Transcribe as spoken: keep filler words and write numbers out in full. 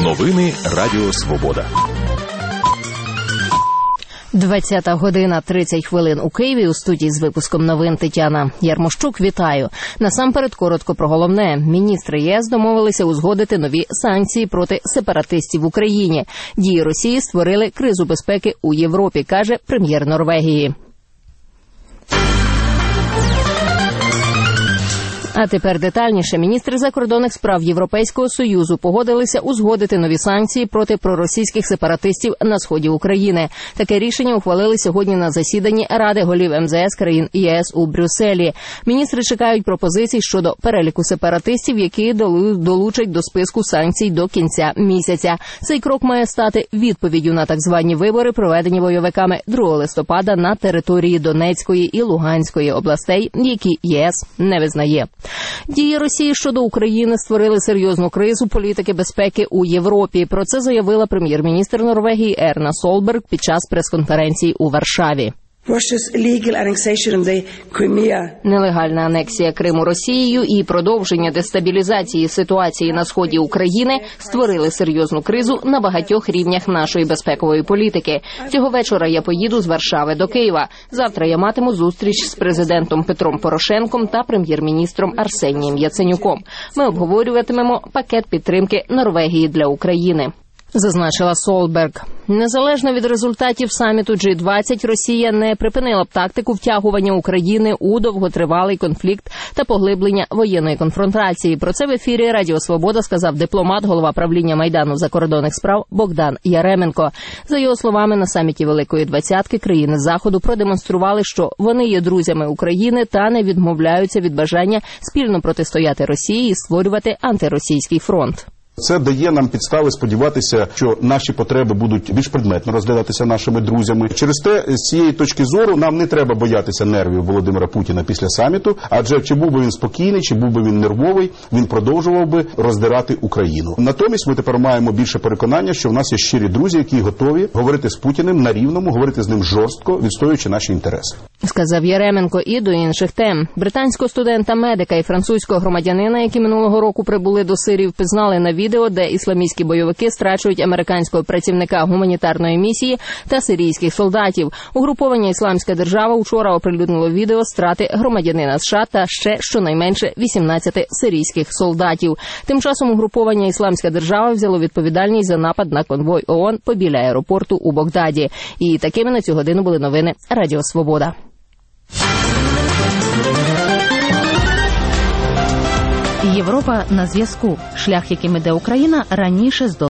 Новини Радіо Свобода. двадцята година тридцять хвилин у Києві. У студії з випуском новин Тетяна Ярмощук. Вітаю. Насамперед коротко про головне. Міністри ЄС домовилися узгодити нові санкції проти сепаратистів в Україні. Дії Росії створили кризу безпеки у Європі, каже прем'єр Норвегії. А тепер детальніше. Міністри закордонних справ Європейського Союзу погодилися узгодити нові санкції проти проросійських сепаратистів на сході України. Таке рішення ухвалили сьогодні на засіданні Ради голів ем зе ес країн ЄС у Брюсселі. Міністри чекають пропозицій щодо переліку сепаратистів, які долучать до списку санкцій до кінця місяця. Цей крок має стати відповіддю на так звані вибори, проведені бойовиками другого листопада на території Донецької і Луганської областей, які ЄС не визнає. Дії Росії щодо України створили серйозну кризу політики безпеки у Європі. Про це заявила прем'єр-міністр Норвегії Ерна Солберг під час прес-конференції у Варшаві. Нелегальна анексія Криму Росією і продовження дестабілізації ситуації на сході України створили серйозну кризу на багатьох рівнях нашої безпекової політики. Цього вечора я поїду з Варшави до Києва. Завтра я матиму зустріч з президентом Петром Порошенком та прем'єр-міністром Арсенієм Яценюком. Ми обговорюватимемо пакет підтримки Норвегії для України, зазначила Солберг. Незалежно від результатів саміту джі двадцять, Росія не припинила б тактику втягування України у довготривалий конфлікт та поглиблення воєнної конфронтації. Про це в ефірі Радіо Свобода сказав дипломат, голова правління Майдану закордонних справ Богдан Яременко. За його словами, на саміті Великої двадцятки країни Заходу продемонстрували, що вони є друзями України та не відмовляються від бажання спільно протистояти Росії і створювати антиросійський фронт. Це дає нам підстави сподіватися, що наші потреби будуть більш предметно розглядатися нашими друзями. Через те, з цієї точки зору, нам не треба боятися нервів Володимира Путіна після саміту, адже чи був би він спокійний, чи був би він нервовий, він продовжував би роздирати Україну. Натомість ми тепер маємо більше переконання, що в нас є щирі друзі, які готові говорити з Путіним на рівному, говорити з ним жорстко, відстоюючи наші інтереси. Сказав Яременко. І до інших тем. Британського студента-медика і французького громадянина, які минулого року прибули до Сирії, впізнали на відео, де ісламістські бойовики страчують американського працівника гуманітарної місії та сирійських солдатів. Угруповання «Ісламська держава» учора оприлюднило відео страти громадянина США та ще щонайменше вісімнадцяти сирійських солдатів. Тим часом угруповання «Ісламська держава» взяло відповідальність за напад на конвой ООН побіля аеропорту у Багдаді. І такими на цю годину були новини Радіо Свобода. Європа на зв'язку. Шлях, яким іде Україна, раніше здобула.